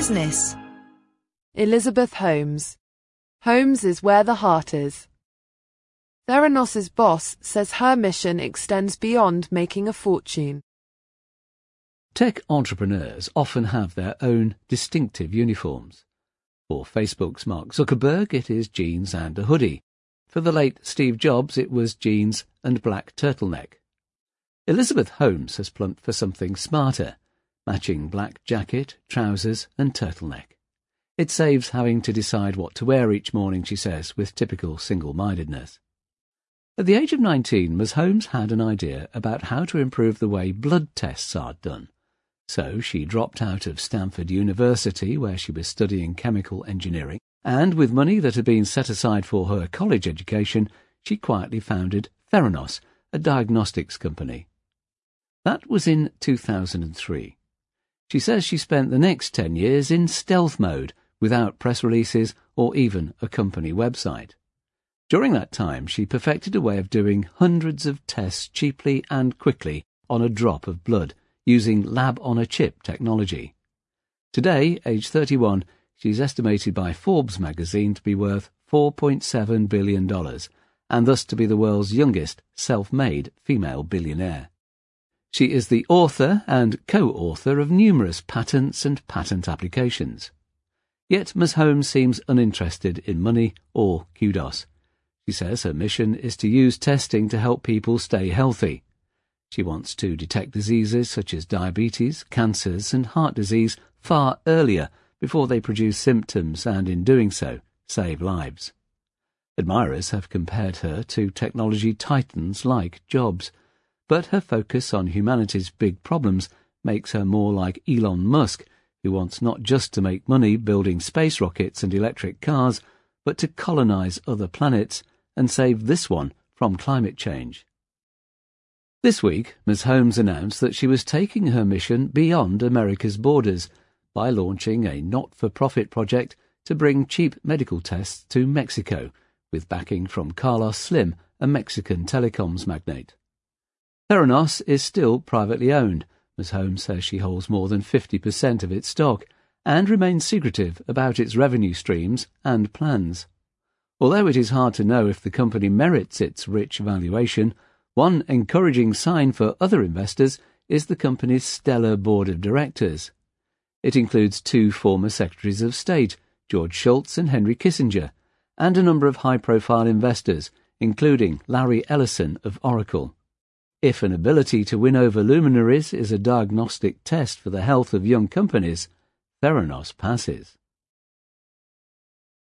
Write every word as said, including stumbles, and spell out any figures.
business. Elizabeth Holmes. Holmes is where the heart is. Theranos's boss says her mission extends beyond making a fortune. Tech entrepreneurs often have their own distinctive uniforms. For Facebook's Mark Zuckerberg, it is jeans and a hoodie. For the late Steve Jobs, it was jeans and black turtleneck. Elizabeth Holmes has plumped for something smarter, matching black jacket, trousers and turtleneck. It saves having to decide what to wear each morning, she says, with typical single-mindedness. At the age of nineteen, Miz Holmes had an idea about how to improve the way blood tests are done. So she dropped out of Stanford University, where she was studying chemical engineering, and with money that had been set aside for her college education, she quietly founded Theranos, a diagnostics company. That was in two thousand three. She says she spent the next ten years in stealth mode, without press releases or even a company website. During that time, she perfected a way of doing hundreds of tests cheaply and quickly on a drop of blood, using lab-on-a-chip technology. Today, age thirty-one, she's estimated by Forbes magazine to be worth four point seven billion dollars, and thus to be the world's youngest self-made female billionaire. She is the author and co-author of numerous patents and patent applications. Yet Miz Holmes seems uninterested in money or kudos. She says her mission is to use testing to help people stay healthy. She wants to detect diseases such as diabetes, cancers and heart disease far earlier before they produce symptoms and, in doing so, save lives. Admirers have compared her to technology titans like Jobs, but her focus on humanity's big problems makes her more like Elon Musk, who wants not just to make money building space rockets and electric cars, but to colonize other planets and save this one from climate change. This week, Miz Holmes announced that she was taking her mission beyond America's borders by launching a not-for-profit project to bring cheap medical tests to Mexico, with backing from Carlos Slim, a Mexican telecoms magnate. Theranos is still privately owned. Miz Holmes says she holds more than fifty percent of its stock and remains secretive about its revenue streams and plans. Although it is hard to know if the company merits its rich valuation, one encouraging sign for other investors is the company's stellar board of directors. It includes two former Secretaries of State, George Shultz and Henry Kissinger, and a number of high-profile investors, including Larry Ellison of Oracle. If an ability to win over luminaries is a diagnostic test for the health of young companies, Theranos passes.